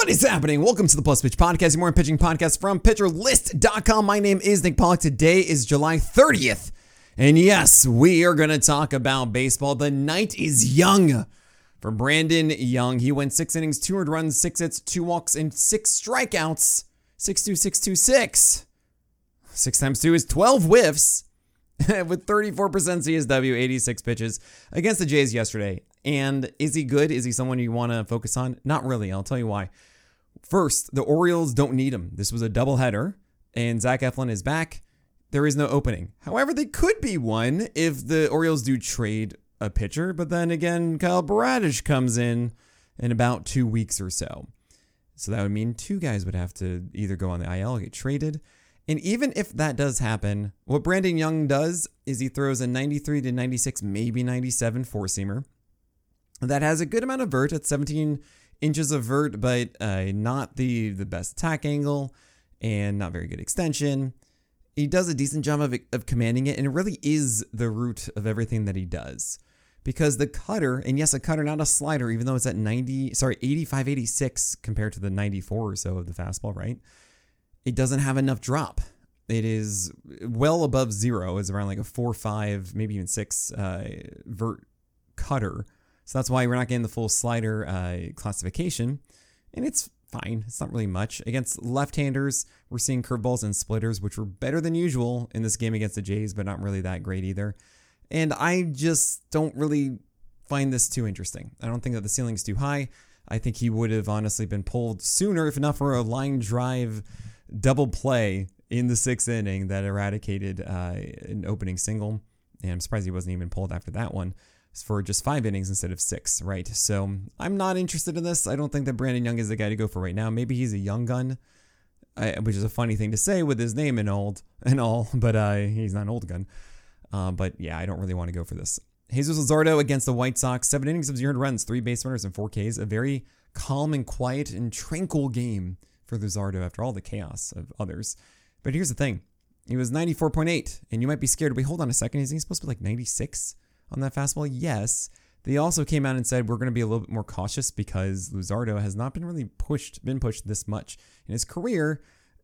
What is happening? Welcome to the Plus Pitch Podcast, your morning pitching podcast from PitcherList.com. My name is Nick Pollock. Today is July 30th. And yes, we are going to talk about baseball. The night is young for Brandon Young. He went 6 innings, 2 earned runs, 6 hits, 2 walks, and 6 strikeouts. 6-2, 6-2-6. 6 times 2 is 12 whiffs with 34% CSW, 86 pitches against the Jays yesterday. And is he good? Is he someone you want to focus on? Not really. I'll tell you why. First, the Orioles don't need him. This was a doubleheader, and Zach Eflin is back. There is no opening. However, they could be one if the Orioles do trade a pitcher. But then again, Kyle Bradish comes in about 2 weeks or so. So that would mean 2 guys would have to either go on the IL or get traded. And even if that does happen, what Brandon Young does is he throws a 93 to 96, maybe 97 four-seamer. That has a good amount of vert at 17 inches of vert, but not the best attack angle and not very good extension. He does a decent job of commanding it, and it really is the root of everything that he does. Because the cutter, and yes, a cutter, not a slider, even though it's at 85, 86 compared to the 94 or so of the fastball, right? It doesn't have enough drop. It is well above 0. It's around like a 4, 5, maybe even 6 vert cutter. So that's why we're not getting the full slider classification. And it's fine. It's not really much. Against left-handers, we're seeing curveballs and splitters, which were better than usual in this game against the Jays, but not really that great either. And I just don't really find this too interesting. I don't think that the ceiling's too high. I think he would have honestly been pulled sooner, if not for a line drive double play in the 6th inning that eradicated an opening single. And I'm surprised he wasn't even pulled after that one. For just 5 innings instead of 6, right? So I'm not interested in this. I don't think that Brandon Young is the guy to go for right now. Maybe he's a young gun, which is a funny thing to say with his name and all, but he's not an old gun. But yeah, I don't really want to go for this. Jesus Luzardo against the White Sox, 7 innings of 0 runs, 3 base runners, and 4 Ks. A very calm and quiet and tranquil game for Luzardo after all the chaos of others. But here's the thing. He was 94.8, and you might be scared. Wait, hold on a second. Is he supposed to be like 96? On that fastball? Yes. They also came out and said we're going to be a little bit more cautious because Luzardo has not been pushed this much in his career,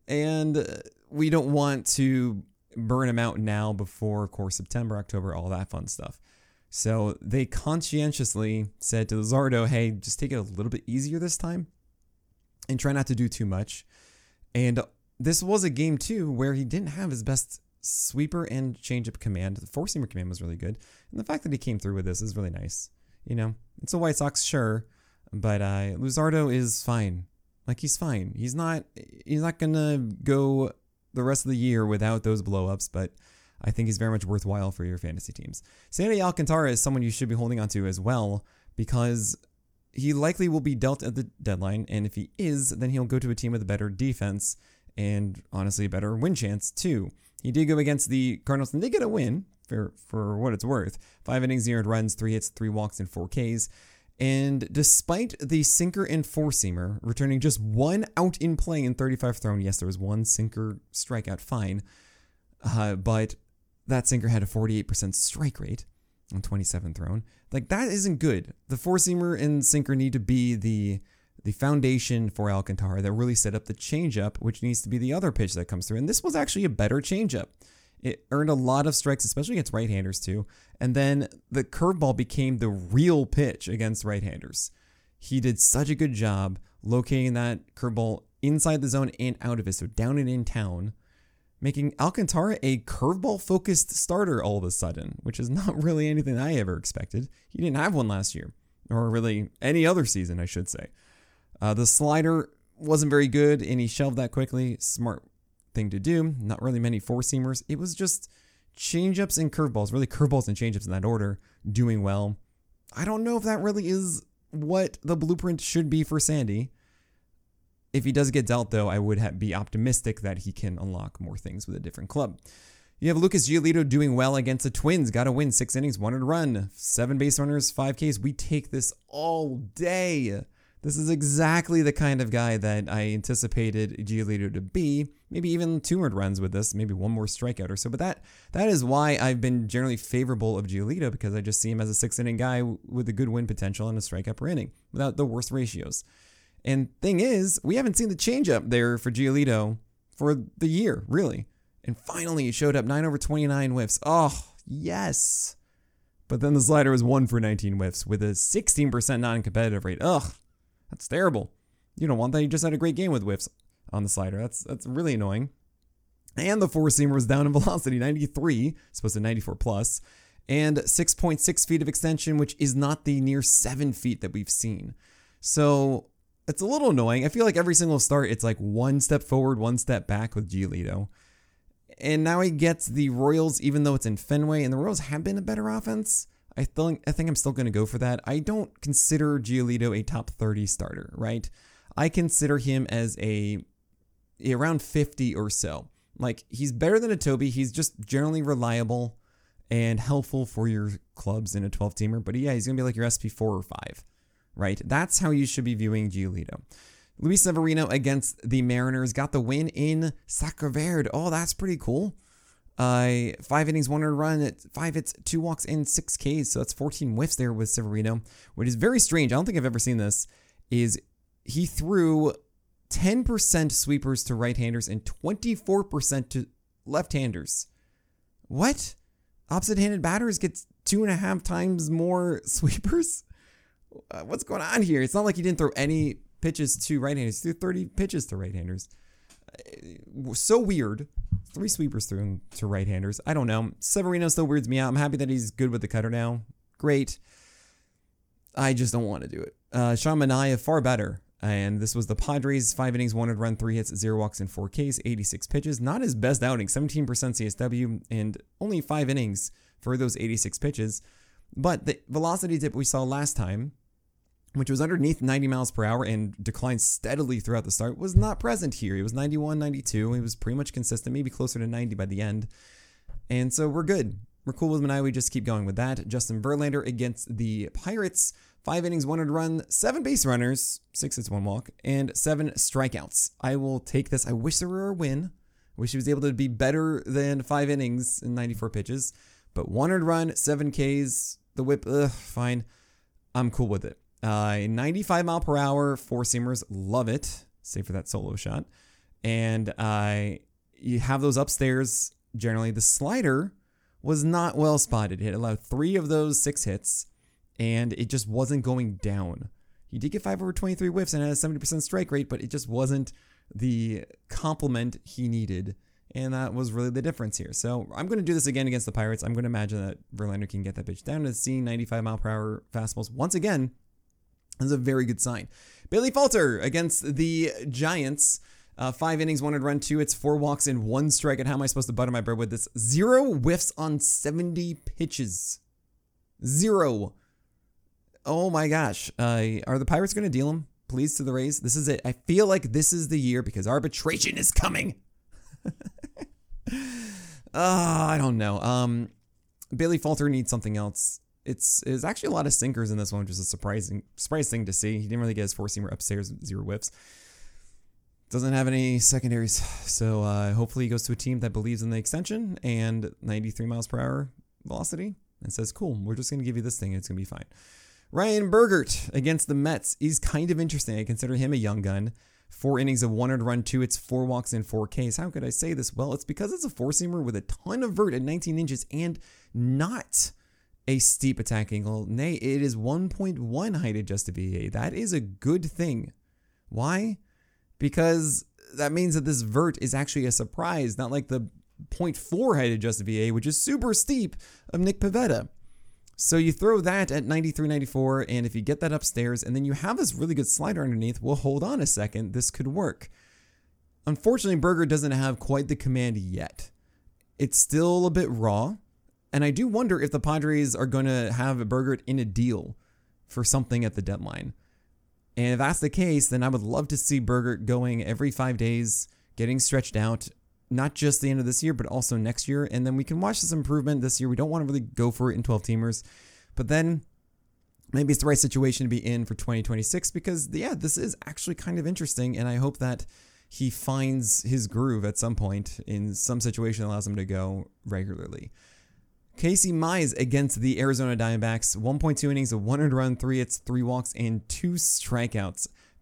and we don't want to burn him out now before, of course, September, October, all that fun stuff. So they conscientiously said to Luzardo, hey, just take it a little bit easier this time and try not to do too much. And this was a game, too, where he didn't have his best sweeper and changeup command. The four-seamer command was really good. And the fact that he came through with this is really nice. You know, it's a White Sox, sure, but Luzardo is fine. Like, he's fine. He's not going to go the rest of the year without those blow-ups, but I think he's very much worthwhile for your fantasy teams. Sandy Alcantara is someone you should be holding on to as well because he likely will be dealt at the deadline, and if he is, then he'll go to a team with a better defense and, honestly, a better win chance, too. He did go against the Cardinals, and they get a win for what it's worth. 5 innings, 0 runs, 3 hits, 3 walks, and 4 Ks. And despite the sinker and four-seamer returning just 1 out in play in 35 thrown, yes, there was 1 sinker strikeout, fine. But that sinker had a 48% strike rate on 27 thrown. Like, that isn't good. The four-seamer and sinker need to be the foundation for Alcantara that really set up the changeup, which needs to be the other pitch that comes through. And this was actually a better changeup. It earned a lot of strikes, especially against right-handers too. And then the curveball became the real pitch against right-handers. He did such a good job locating that curveball inside the zone and out of it, so down and in town, making Alcantara a curveball-focused starter all of a sudden, which is not really anything I ever expected. He didn't have one last year, or really any other season, I should say. The slider wasn't very good, and he shelved that quickly. Smart thing to do. Not really many four-seamers. It was just changeups and curveballs, really curveballs and changeups in that order, doing well. I don't know if that really is what the blueprint should be for Sandy. If he does get dealt, though, I would be optimistic that he can unlock more things with a different club. You have Lucas Giolito doing well against the Twins. Got to win 6 innings, 1 earned run, 7 base runners, 5 Ks. We take this all day. This is exactly the kind of guy that I anticipated Giolito to be. Maybe even 2 earned runs with this, maybe 1 more strikeout or so. But that is why I've been generally favorable of Giolito, because I just see him as a 6th inning guy with a good win potential and a strikeout per inning without the worst ratios. And thing is, we haven't seen the changeup there for Giolito for the year, really. And finally, it showed up 9/29 whiffs. Oh, yes. But then the slider was 1/19 whiffs with a 16% non-competitive rate. Ugh, that's terrible. You don't want that. You just had a great game with whiffs on the slider. That's really annoying. And the four-seamer was down in velocity, 93, supposed to 94 plus, and 6.6 feet of extension, which is not the near 7 feet that we've seen. So it's a little annoying. I feel like every single start, it's like one step forward, one step back with Giolito. And now he gets the Royals, even though it's in Fenway, and the Royals have been a better offense. I think I'm still going to go for that. I don't consider Giolito a top 30 starter, right? I consider him as around 50 or so. Like, he's better than a Toby. He's just generally reliable and helpful for your clubs in a 12-teamer. But yeah, he's going to be like your SP4 or 5, right? That's how you should be viewing Giolito. Luis Severino against the Mariners got the win in Sacre Verde. Oh, that's pretty cool. 5 innings, 1 earned run, 5 hits, 2 walks, and 6 Ks. So that's 14 whiffs there with Severino, which is very strange. I don't think I've ever seen this. Is he threw 10% sweepers to right-handers and 24% to left-handers. What? Opposite-handed batters gets 2.5 times more sweepers? What's going on here? It's not like he didn't throw any pitches to right-handers. He threw 30 pitches to right-handers. So weird. 3 sweepers through to right-handers. I don't know. Severino still weirds me out. I'm happy that he's good with the cutter now. Great. I just don't want to do it. Sean Manaea, far better. And this was the Padres, 5 innings, 1 earned run, 3 hits, 0 walks, and 4 Ks, 86 pitches. Not his best outing, 17% CSW, and only 5 innings for those 86 pitches. But the velocity dip we saw last time, which was underneath 90 miles per hour and declined steadily throughout the start, was not present here. It was 91, 92. It was pretty much consistent, maybe closer to 90 by the end. And so we're good. We're cool with Manaea. We just keep going with that. Justin Verlander against the Pirates. 5 innings, 1 earned run, 7 base runners, 6 hits, 1 walk, and 7 strikeouts. I will take this. I wish there were a win. I wish he was able to be better than 5 innings and 94 pitches. But 1 earned run, 7 Ks, the whip, fine. I'm cool with it. 95 mile per hour, 4-seamers, love it. Save for that solo shot. And you have those upstairs. Generally, the slider was not well spotted. It allowed 3 of those 6 hits. And it just wasn't going down. He did get 5/23 whiffs and had a 70% strike rate, but it just wasn't the complement he needed. And that was really the difference here. So I'm going to do this again against the Pirates. I'm going to imagine that Verlander can get that pitch down to seeing 95 mile per hour fastballs once again. That's a very good sign. Bailey Falter against the Giants. 5 innings, 1 earned run, 2 hits, 4 walks, and 1 strikeout. How am I supposed to butter my bread with this? 0 whiffs on 70 pitches. 0. Oh my gosh. Are the Pirates going to deal him, please, to the Rays? This is it. I feel like this is the year because arbitration is coming. I don't know. Bailey Falter needs something else. It's actually a lot of sinkers in this one, which is a surprise thing to see. He didn't really get his 4-seamer upstairs, 0 whiffs. Doesn't have any secondaries. So hopefully he goes to a team that believes in the extension and 93 miles per hour velocity and says, cool, we're just going to give you this thing and it's going to be fine. Ryan Bergert against the Mets is kind of interesting. I consider him a young gun. 4 innings of 1 earned run, 2 hits, 4 walks, and 4 Ks. How could I say this? Well, it's because it's a 4-seamer with a ton of vert at 19 inches and not a steep attack angle. Nay, it is 1.1 height adjusted VA. That is a good thing. Why? Because that means that this vert is actually a surprise, not like the 0.4 height adjusted VA, which is super steep, of Nick Pivetta. So you throw that at 93, 94, and if you get that upstairs, and then you have this really good slider underneath, well, hold on a second, this could work. Unfortunately, Berger doesn't have quite the command yet. It's still a bit raw, and I do wonder if the Padres are going to have Berger in a deal for something at the deadline. And if that's the case, then I would love to see Berger going every 5 days, getting stretched out, not just the end of this year, but also next year. And then we can watch this improvement this year. We don't want to really go for it in 12-teamers. But then maybe it's the right situation to be in for 2026 because, yeah, this is actually kind of interesting. And I hope that he finds his groove at some point in some situation that allows him to go regularly. Casey Mize against the Arizona Diamondbacks. 1.2 innings of 1 earned run, 3 hits, 3 walks, and 2 strikeouts.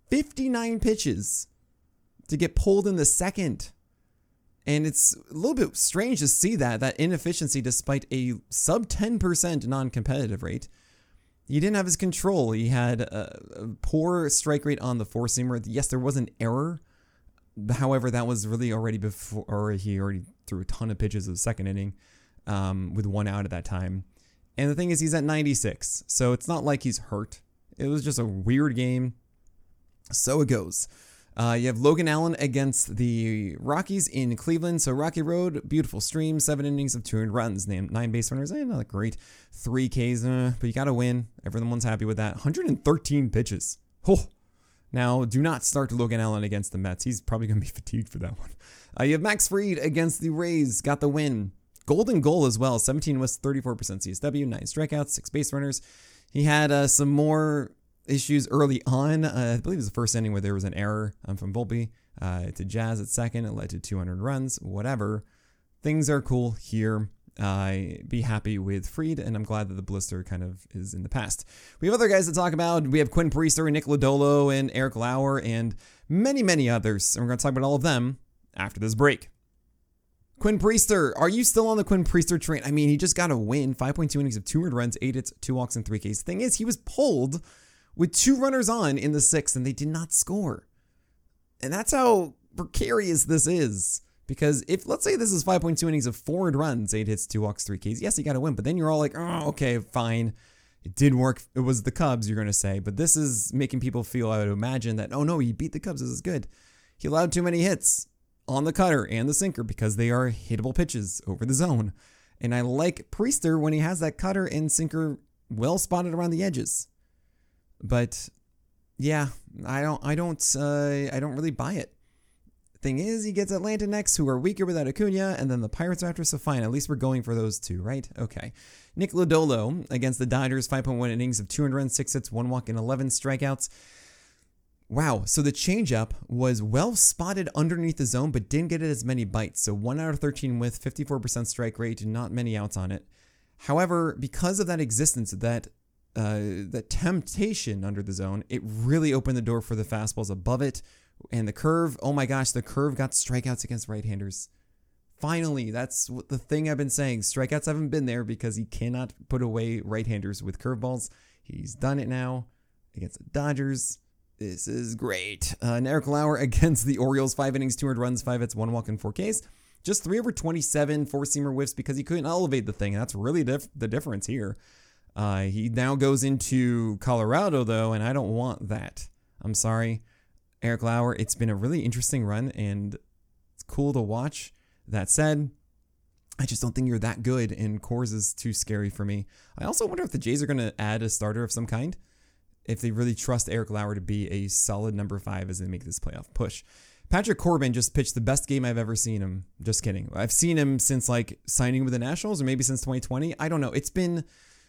59 pitches to get pulled in the second. And it's a little bit strange to see that inefficiency despite a sub 10% non-competitive rate. He didn't have his control. He had a poor strike rate on the four-seamer. Yes, there was an error. However, that was really already before, or he already threw a ton of pitches of the second inning with one out at that time. And the thing is, he's at 96. So it's not like he's hurt. It was just a weird game. So it goes. You have Logan Allen against the Rockies in Cleveland. So Rocky Road, beautiful stream, 7 innings of 2 earned runs, 9 base runners, not great, 3 Ks, but you got to win. Everyone's happy with that. 113 pitches. Oh. Now, do not start Logan Allen against the Mets. He's probably going to be fatigued for that one. You have Max Fried against the Rays, got the win. Golden goal as well, 17 was 34% CSW, 9 strikeouts, 6 base runners. He had some more issues early on. I believe it was the first inning where there was an error from Volpe to Jazz at second. It led to 200 runs, whatever. Things are cool here. Be happy with Fried, and I'm glad that the blister kind of is in the past. We have other guys to talk about. We have Quinn Priester, Nick Lodolo, and Eric Lauer, and many, many others. And we're going to talk about all of them after this break. Quinn Priester, are you still on the Quinn Priester train? I mean, he just got a win, 5.2 innings of 2 earned runs, 8 hits, 2 walks, and 3 Ks. The thing is, he was pulled with 2 runners on in the 6th, and they did not score. And that's how precarious this is. Because if, let's say this is 5.2 innings of 4 earned runs, 8 hits, 2 walks, 3 Ks, yes, he got a win. But then you're all like, oh, okay, fine. It did work. It was the Cubs, you're going to say. But this is making people feel, I would imagine, that, oh no, he beat the Cubs. This is good. He allowed too many hits on the cutter and the sinker because they are hittable pitches over the zone. And I like Priester when he has that cutter and sinker well spotted around the edges. But yeah, I don't really buy it. Thing is, he gets Atlanta next, who are weaker without Acuna, and then the Pirates are after, so fine. At least we're going for those two, right? Okay. Nick Lodolo against the Dodgers, 5.1 innings of 200 runs, 6 hits, 1 walk, and 11 strikeouts. Wow, so the changeup was well spotted underneath the zone, but didn't get it as many bites. So 1 out of 13 with 54% strike rate, not many outs on it. However, because of that existence, that temptation under the zone, it really opened the door for the fastballs above it. And the curve, oh my gosh, the curve got strikeouts against right-handers. Finally, that's what the thing I've been saying. Strikeouts haven't been there because he cannot put away right-handers with curveballs. He's done it now against the Dodgers. This is great. And Eric Lauer against the Orioles, 5 innings, 200 runs, 5 hits, 1 walk, and 4 Ks. Just 3 over 27 four-seamer whiffs because he couldn't elevate the thing. And that's really the difference here. He now goes into Colorado, though, and I don't want that. I'm sorry, Eric Lauer. It's been a really interesting run, and it's cool to watch. That said, I just don't think you're that good, and Coors is too scary for me. I also wonder if the Jays are going to add a starter of some kind, if they really trust Eric Lauer to be a solid number 5 as they make this playoff push. Patrick Corbin just pitched the best game I've ever seen him. Just kidding. I've seen him since like signing with the Nationals, or maybe since 2020. I don't know. It's been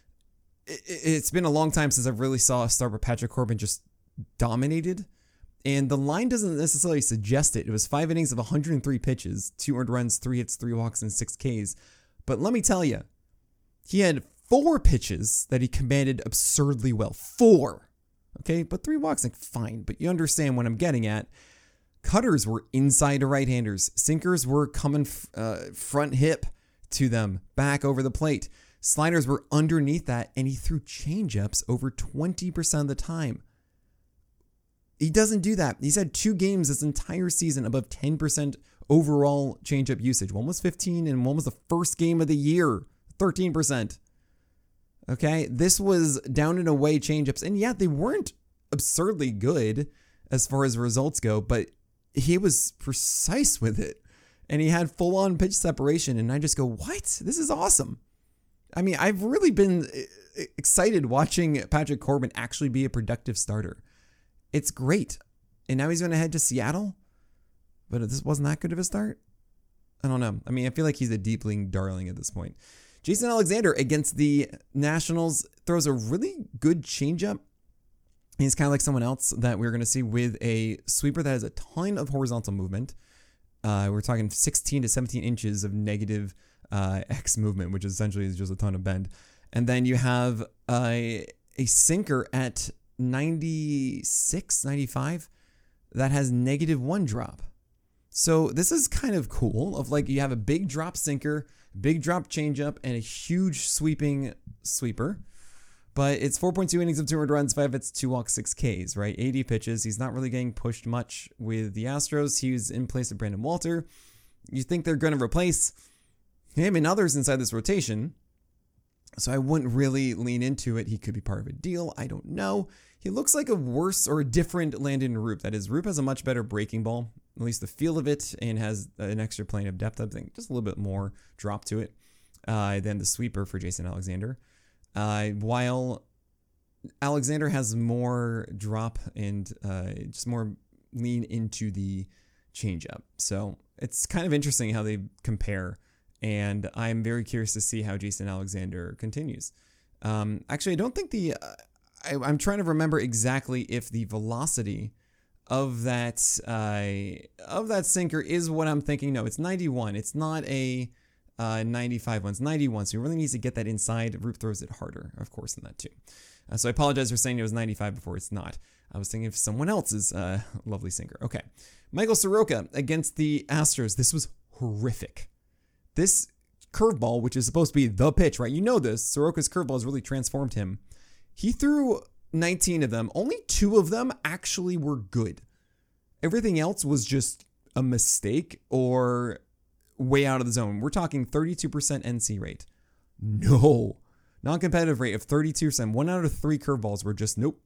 a long time since I've really saw a start where Patrick Corbin just dominated. And the line doesn't necessarily suggest it. It was 5 innings of 103 pitches, 2 earned runs, 3 hits, 3 walks, and 6 Ks. But let me tell you, he had 4 pitches that he commanded absurdly well. 4. Okay, but 3 walks, like fine. But you understand what I'm getting at. Cutters were inside to right-handers. Sinkers were coming front hip to them, back over the plate. Sliders were underneath that, and he threw changeups over 20% of the time. He doesn't do that. He's had 2 games this entire season above 10% overall changeup usage. One was 15, and one was the first game of the year, 13%. Okay, this was down and away changeups, and yeah, they weren't absurdly good as far as results go, but he was precise with it, and he had full-on pitch separation, and I just go, what? This is awesome. I mean, I've really been excited watching Patrick Corbin actually be a productive starter. It's great. And now he's going to head to Seattle, but this wasn't that good of a start. I don't know. I mean, I feel like he's a deep league darling at this point. Jason Alexander against the Nationals throws a really good changeup. He's kind of like someone else that we're going to see with a sweeper that has a ton of horizontal movement. We're talking 16 to 17 inches of negative X movement, which essentially is just a ton of bend. And then you have a sinker at 96, 95 that has -1 drop. So this is kind of cool of like you have a big drop sinker, big drop changeup, and a huge sweeping sweeper. But it's 4.2 innings of 2 earned runs, 5 hits, 2 walks, 6 Ks, right? 80 pitches. He's not really getting pushed much with the Astros. He's in place of Brandon Walter. You think they're going to replace him and others inside this rotation. So I wouldn't really lean into it. He could be part of a deal. I don't know. He looks like a worse or a different Landon Roop. That is, Roop has a much better breaking ball, at least the feel of it, and has an extra plane of depth. I think just a little bit more drop to it than the sweeper for Jason Alexander. While Alexander has more drop and just more lean into the changeup. So it's kind of interesting how they compare. And I'm very curious to see how Jason Alexander continues. Actually, I don't think I'm trying to remember exactly if the velocity of that sinker is what I'm thinking. No, it's 91. It's not a 95 one. It's 91. So he really needs to get that inside. Roop throws it harder, of course, than that too. So I apologize for saying it was 95 before. It's not. I was thinking of someone else's lovely sinker. Okay. Michael Soroka against the Astros. This was horrific. This curveball, which is supposed to be the pitch, right? You know this. Soroka's curveball has really transformed him. He threw 19 of them. Only 2 of them actually were good. Everything else was just a mistake or way out of the zone. We're talking 32% NC rate. No. Non-competitive rate of 32%. 1 out of 3 curveballs were just nope.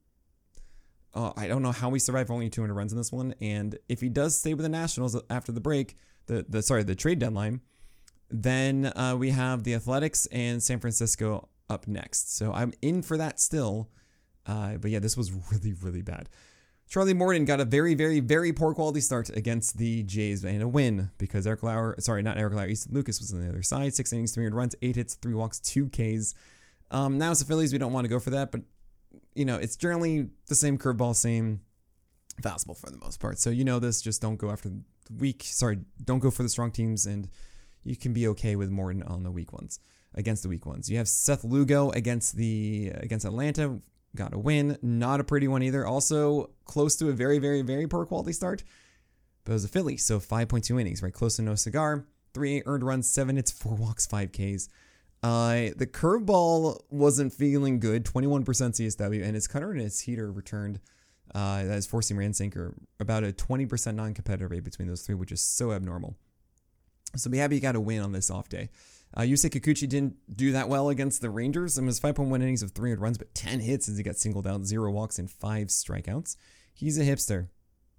I don't know how we survived only 200 runs in this one. And if he does stay with the Nationals after the break, the trade deadline, then we have the Athletics and San Francisco up next. So I'm in for that still. But yeah, this was really, really bad. Charlie Morton got a very, very, very poor quality start against the Jays and a win because Easton Lucas was on the other side. 6 innings, 300 runs, 8 hits, 3 walks, 2 Ks. Now it's the Phillies. We don't want to go for that, but it's generally the same curveball, same fastball for the most part. So this, just don't go after don't go for the strong teams, and you can be okay with Morton on the weak ones, against the weak ones. You have Seth Lugo against Atlanta. Got a win. Not a pretty one either. Also close to a very, very, very poor quality start. But it was a Philly, so 5.2 innings, right? Close to no cigar. 3 earned runs, 7 hits, 4 walks, 5 Ks. The curveball wasn't feeling good. 21% CSW, and his cutter and his heater returned. That is four-seamer and sinker. About a 20% non-competitive rate between those 3, which is so abnormal. So be happy you got a win on this off day. Yusei Kikuchi didn't do that well against the Rangers. It was 5.1 innings of 300 runs, but 10 hits as he got singled out, 0 walks and 5 strikeouts. He's a hipster.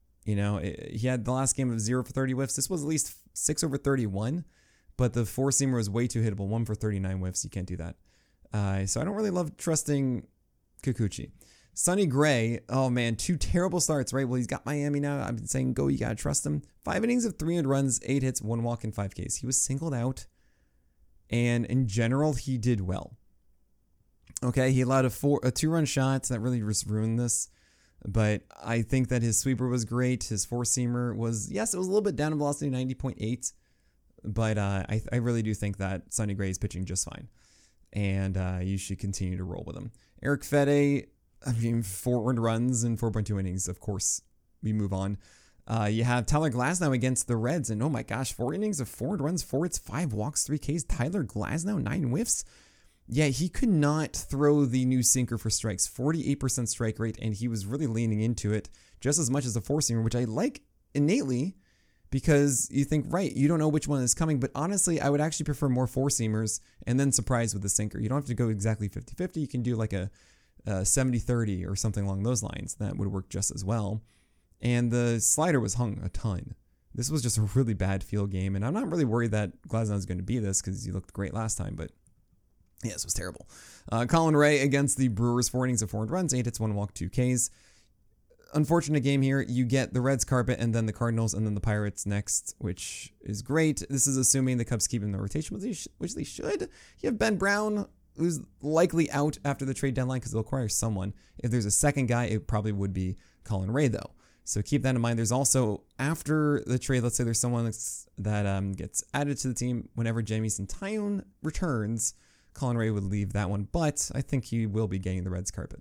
He had the last game of 0 for 30 whiffs. This was at least 6 over 31, but the four-seamer was way too hittable. 1 for 39 whiffs. You can't do that. So I don't really love trusting Kikuchi. Sonny Gray, oh man, 2 terrible starts, right? Well, he's got Miami now. I've been saying go, you got to trust him. 5 innings of 300 runs, 8 hits, 1 walk, and 5 Ks. He was singled out. And in general, he did well. Okay, he allowed a 2-run shot. That really just ruined this. But I think that his sweeper was great. His four-seamer was, yes, it was a little bit down in velocity, 90.8. But I really do think that Sonny Gray is pitching just fine. And you should continue to roll with him. Eric Fede, 4 earned runs and 4.2 innings. Of course, we move on. You have Tyler Glasnow against the Reds, and oh my gosh, 4 innings of 4 runs, 4 hits, 5 walks, 3 Ks. Tyler Glasnow, 9 whiffs. Yeah, he could not throw the new sinker for strikes. 48% strike rate, and he was really leaning into it just as much as the four-seamer, which I like innately because you think, right, you don't know which one is coming, but honestly, I would actually prefer more four-seamers and then surprise with the sinker. You don't have to go exactly 50-50. You can do like a 70-30 or something along those lines. That would work just as well. And the slider was hung a ton. This was just a really bad field game, and I'm not really worried that Glasnow is going to be this because he looked great last time, but yeah, this was terrible. Colin Ray against the Brewers, 4 innings of 4 runs, 8 hits, 1 walk, 2 Ks. Unfortunate game here. You get the Reds carpet and then the Cardinals and then the Pirates next, which is great. This is assuming the Cubs keep him in the rotation, which they should. You have Ben Brown, who's likely out after the trade deadline because they'll acquire someone. If there's a second guy, it probably would be Colin Ray, though. So keep that in mind. There's also, after the trade, let's say there's someone that gets added to the team whenever Jamison Tyone returns, Colin Ray would leave that one, but I think he will be getting the Reds carpet.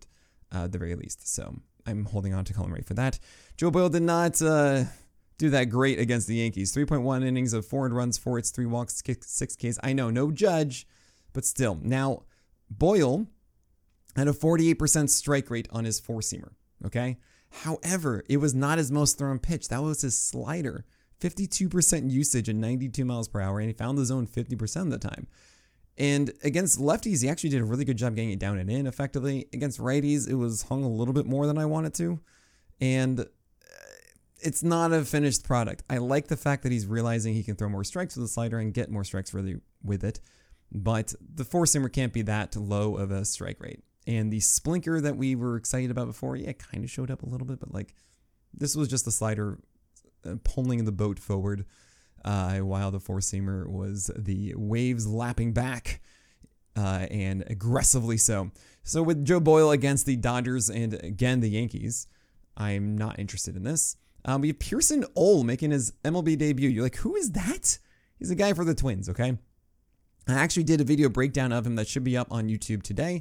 at the very least. So I'm holding on to Colin Ray for that. Joe Boyle did not do that great against the Yankees. 3.1 innings of 4 runs, 4 hits, 3 walks, 6 Ks. I know, no Judge, but still. Now, Boyle had a 48% strike rate on his four-seamer, okay? However, it was not his most thrown pitch. That was his slider. 52% usage at 92 miles per hour, and he found the zone 50% of the time. And against lefties, he actually did a really good job getting it down and in effectively. Against righties, it was hung a little bit more than I wanted to. And it's not a finished product. I like the fact that he's realizing he can throw more strikes with the slider and get more strikes really with it. But the four-seamer can't be that low of a strike rate. And the splinker that we were excited about before, yeah, it kind of showed up a little bit. But like, this was just the slider pulling the boat forward. While the four-seamer was the waves lapping back, and aggressively so. So with Joe Boyle against the Dodgers and again the Yankees, I'm not interested in this. We have Pearson Ole making his MLB debut. You're like, who is that? He's a guy for the Twins, okay? I actually did a video breakdown of him that should be up on YouTube today.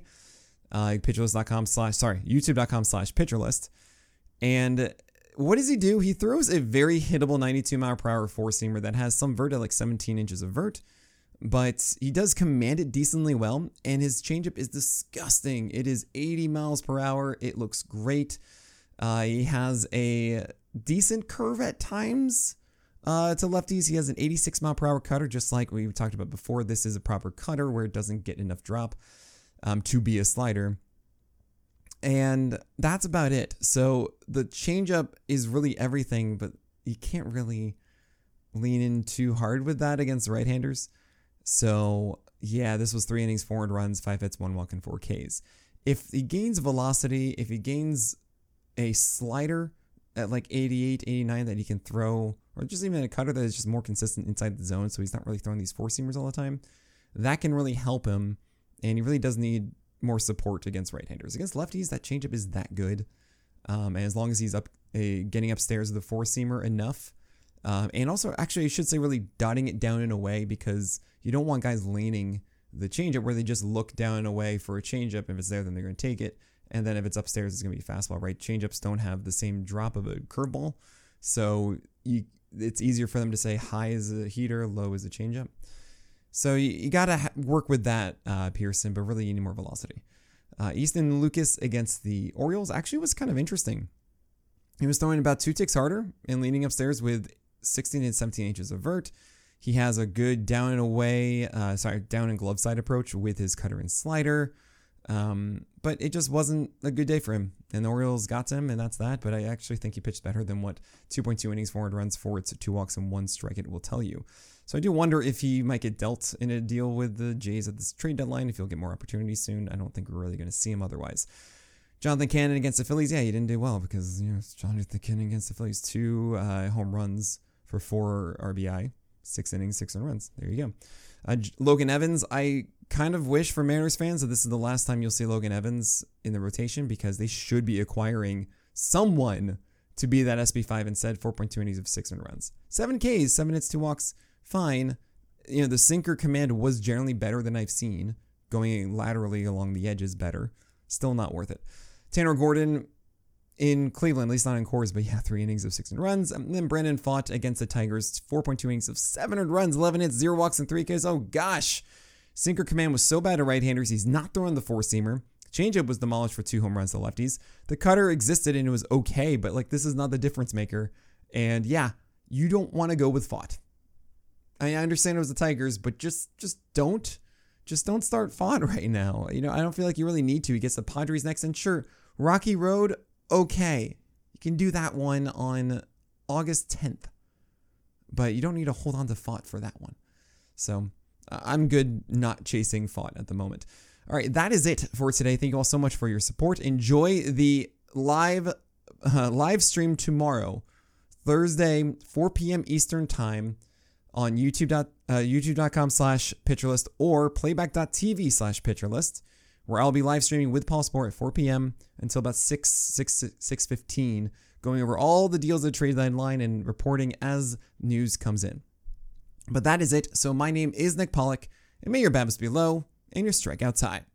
YouTube.com/pitcherlist. And what does he do? He throws a very hittable 92 mile per hour four-seamer that has some vert at like 17 inches of vert, but he does command it decently well, and his changeup is disgusting. It is 80 miles per hour. It looks great. He has a decent curve at times to lefties. He has an 86 mile per hour cutter, just like we talked about before. This is a proper cutter where it doesn't get enough drop to be a slider. And that's about it. So the changeup is really everything, but you can't really lean in too hard with that against right-handers. So yeah, this was 3 innings, 4 runs, 5 hits, 1 walk, and 4 Ks. If he gains velocity, if he gains a slider at like 88, 89 that he can throw, or just even a cutter that is just more consistent inside the zone, so he's not really throwing these four-seamers all the time, that can really help him, and he really does need more support against right-handers. Against lefties, that changeup is that good, and as long as he's getting upstairs with the four-seamer enough, and also actually I should say really dotting it down in a way, because you don't want guys laning the changeup where they just look down and away for a changeup. If it's there, then they're going to take it, and then if it's upstairs, it's going to be a fastball. Right? Changeups don't have the same drop of a curveball, so it's easier for them to say high is a heater, low is a changeup. So you got to work with that, Pearson, but really you need more velocity. Easton Lucas against the Orioles actually was kind of interesting. He was throwing about 2 ticks harder and leaning upstairs with 16 and 17 inches of vert. He has a good down and glove side approach with his cutter and slider. But it just wasn't a good day for him. And the Orioles got to him, and that's that. But I actually think he pitched better than what 2.2 innings, 4 runs, 4 hits, 2 walks, and 1 strikeout will tell you. So I do wonder if he might get dealt in a deal with the Jays at this trade deadline, if he'll get more opportunities soon. I don't think we're really going to see him otherwise. Jonathan Cannon against the Phillies. Yeah, he didn't do well because, it's Jonathan Cannon against the Phillies. 2 home runs for 4 RBI, 6 innings, 6 runs. There you go. Logan Evans, I kind of wish for Mariners fans that this is the last time you'll see Logan Evans in the rotation, because they should be acquiring someone to be that SB5 instead. 4.2 innings of 6 runs. 7 Ks, 7 hits, 2 walks. Fine. The sinker command was generally better than I've seen. Going laterally along the edges better. Still not worth it. Tanner Gordon in Cleveland, at least not in Coors, but yeah, 3 innings of 6 runs. And then Brandon Pfaadt against the Tigers, 4.2 innings of 7 runs, 11 hits, 0 walks, and 3 Ks. Oh gosh. Sinker command was so bad to right-handers, he's not throwing the four-seamer. Changeup was demolished for 2 home runs to lefties. The cutter existed and it was okay, but this is not the difference maker. And yeah, you don't want to go with Pfaadt. I understand it was the Tigers, but just don't start Pfaadt right now. I don't feel like you really need to. He gets the Padres next, and sure, Rocky Road, okay. You can do that one on August 10th, but you don't need to hold on to Pfaadt for that one. So I'm good not chasing Pfaadt at the moment. All right, that is it for today. Thank you all so much for your support. Enjoy the live stream tomorrow, Thursday, 4 p.m. Eastern time on youtube.com/pitcherlist or playback.tv/pitcherlist, where I'll be live streaming with Paul Sport at 4 p.m. until about 6:15, going over all the deals at trade deadline and reporting as news comes in. But that is it. So my name is Nick Pollock, and may your BABIPs be low and your strikeouts high.